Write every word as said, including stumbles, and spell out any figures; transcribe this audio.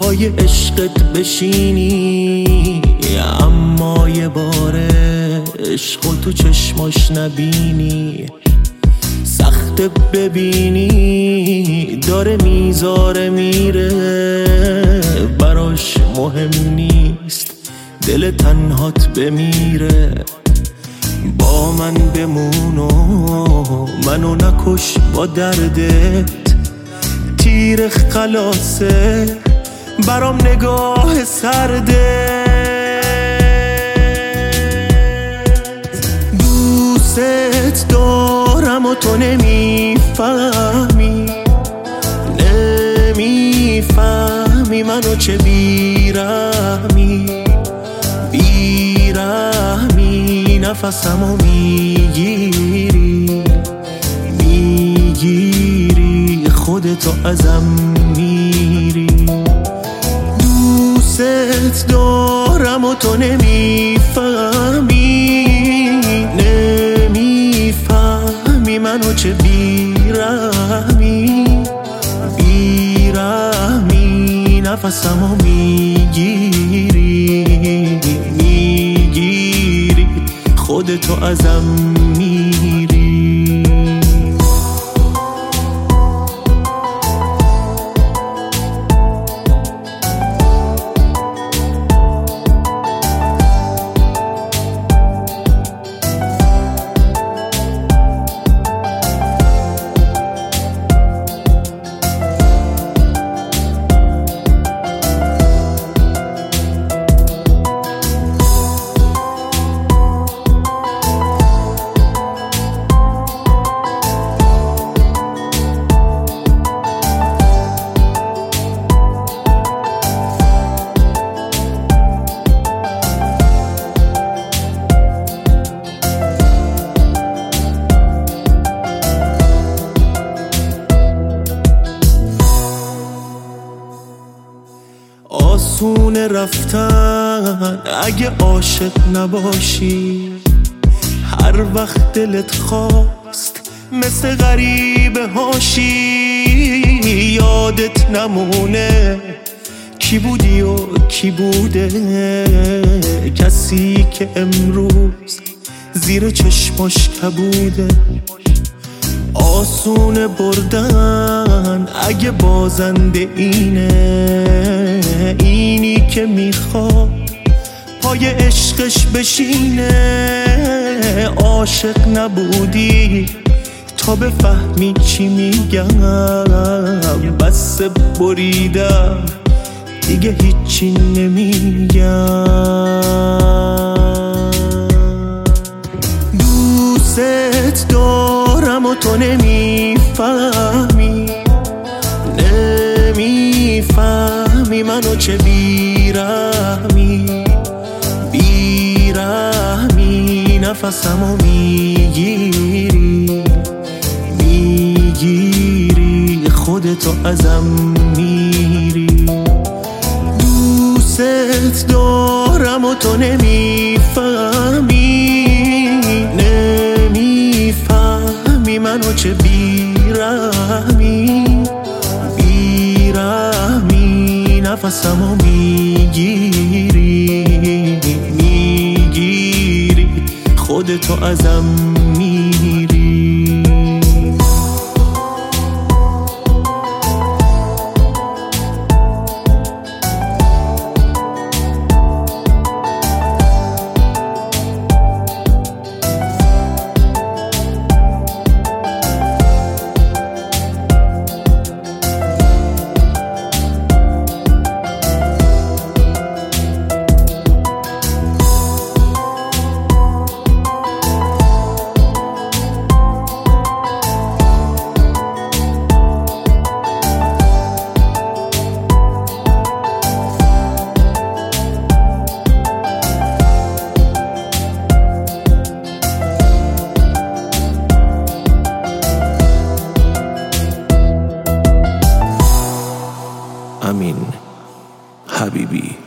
پای عشقت بشینی، اما یه باره عشقو تو چشماش نبینی. سخته ببینی داره میذاره میره، براش مهم نیست دل تنهات بمیره. با من بمون و منو نکش با دردت، تیر خلاصه برام نگاه سرده. دوست دارم و تو نمیفهمی، نمیفهمی منو چه بیرحمی، بیرحمی نفسمو میگیری، میگیری خودتو ازم میری. دوست دارم و تو نمیفهمی، نمیفهمی منو چه بیرحمی، بیرحمی نفسمو میگیری، میگیری خودتو ازم میری. آسونه رفتن اگه عاشق نباشی، هر وقت دلت خواست مثل غریبه هاشی. یادت نمونه کی بودی و کی بوده، کسی که امروز زیر چشماش کبوده. آسونه بردن اگه بازنده اینه، اینی که میخواد پای عشقش بشینه. عاشق نبودی تا بفهمی چی میگم، بس بریدم دیگه هیچی نمیگم. دوست دارم و تو نمیفهمی، نمیفهمی منو چه بیرحمی، بیرحمی نفسمو میگیری، میگیری خودتو ازم میری. دوست دارم و تو نمیفهمی، نمیفهمی منو چه بیرحمی، بیرحمی نفسمو میگیری، میگیری خودتو ازم میری. Amin Habibi.